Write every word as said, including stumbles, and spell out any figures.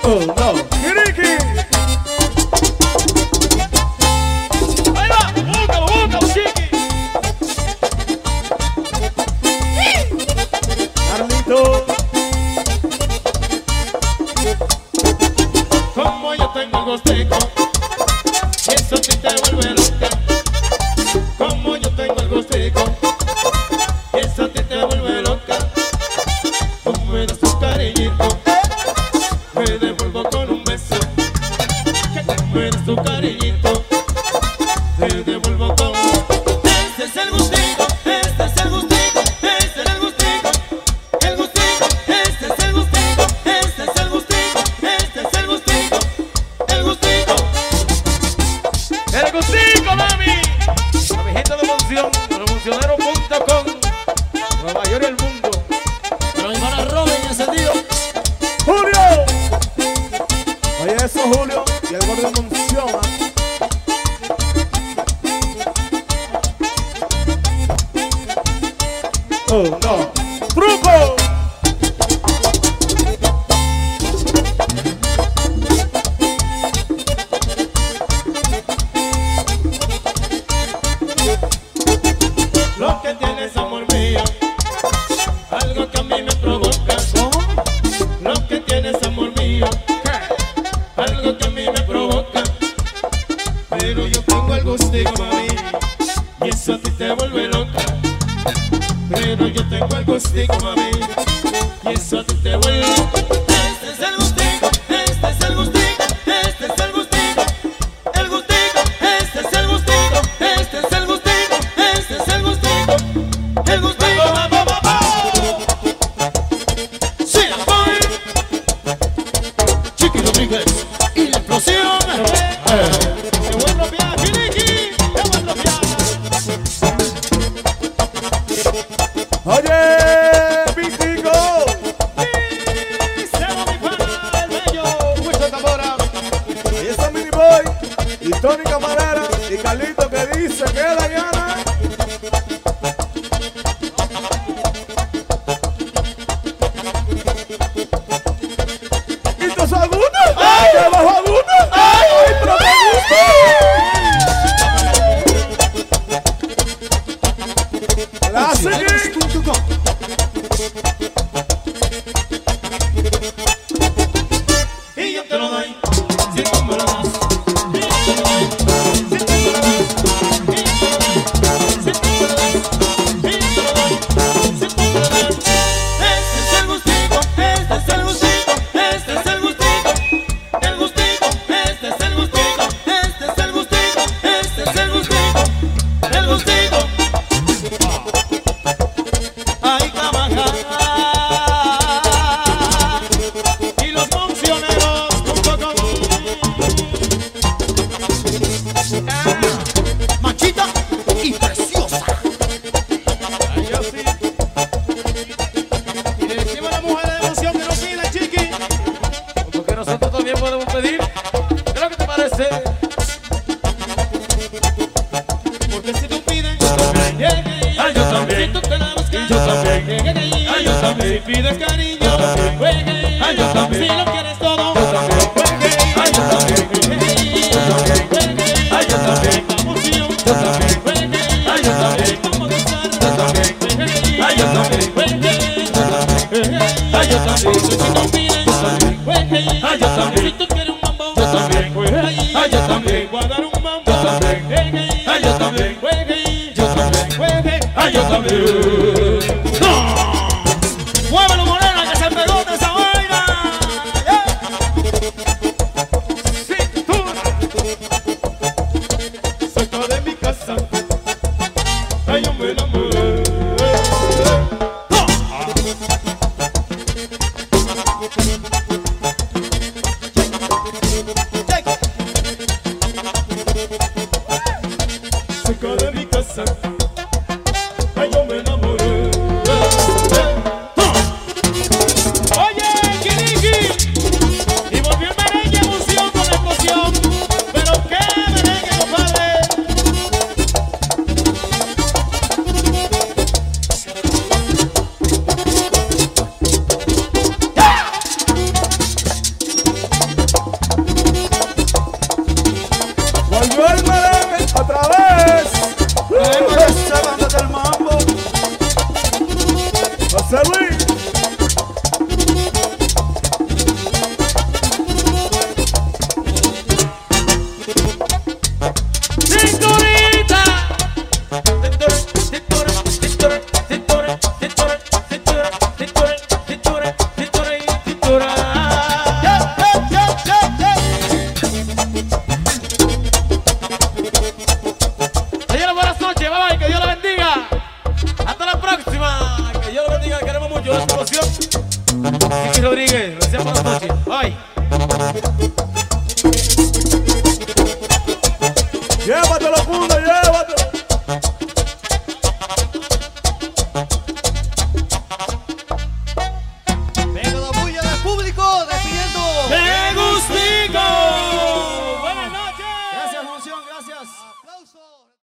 Oh no, Kiriki. Ahí va, búscalo, búscalo, chiqui. Carlito. Como yo tengo el gustico, y eso a ti te vuelve loca. Como yo tengo el gustico, y eso a ti te vuelve loca. Tú me das un cariñito, me devuelvo con un beso. Tú me das un cariñito, te devuelvo con un beso. Este es el gustico, este es el gustico, este es el gustico. El gustico, este es el gustico, este es el gustico, este es el gustico. El gustico. El gustico, mami. A mi gente de Monción, revolucionero punto com, Nueva York y el mundo. Pero mi hermana Robin encendido. Julio. Oye eso, Julio. Y el gordo funciona. Oh no. Truco. Lo que tienes, amor mío, algo que a mí me provoca. Lo que tienes, amor mío, algo que a mí me provoca. Pero yo tengo el gustico, mami, y eso a ti te vuelve loca. Pero yo tengo el gustico, mami, y eso a ti te vuelve loca. Este es el gustico, este es el gustico, este es el gustico. El gustico, este es el gustico, este es el gustico, este es el gustico. El gustico, va, va, va, va. Sí, la voy. Chiqui Rodríguez y la explosión. ¡Qué buen viaje, Nicky! ¡Qué buen viaje! Oye, Vitico. Díselo, mi pana, el bello Wilson Zamora. Ahí está Mini Boy. Y Tony Camarera. Y Carlito que dice que Dayana. ¿Y tus algunos? ¡Ay! ¡Abajo algunos! ¡Ay! ¡Ay, pero me gusta! ¡La seguí! Y yo te lo doy, si tú me lo das. Y yo te lo doy, si tú me lo das. Y yo te lo doy, si tú me lo das. Y yo te lo doy, si tú me lo das. Este es el gustico, este es el gustico, este es el gustico. El gustico, este es el gustico, este es el gustico, este es el gustico. El gustico. Hay que bajar. Y los funcioneros punto com. Machita y preciosa. Ay, yo sí. Y le decimos a la mujer de emoción que nos pida, chiqui. Porque nosotros también podemos pedir. ¿Qué es lo que te parece? Porque si tú pides, yo también. Yeah, yeah, yeah. Ay, yo también. Si tú te la buscas, Y yo también. yeah, yeah, yeah. Ay, yo también. Si pides cariño, Yo también. yeah, yeah, yeah. Ay, yo también. Si lo quieres todo, Yo también. yeah, yeah, yeah. Ay, yo también. Yo también. Ay, yo también. Yo también. Ay, yo también. Yo también. Ay, yo también. Ay, yo también. Ay, yo también. Si tú quieres un mambo, Yo también. Ay, yo también. voy a dar un mambo. Yo también. Ay, yo también. Yo también. Ay, yo también. Muévelo, morena, que se pegota esa vaina. Cintura. Cerca de mi casa, ay, yo me enamoré. Cerca de mi casa, ay, yo me enamoré. Llévatelo, Cundo, llévatelo.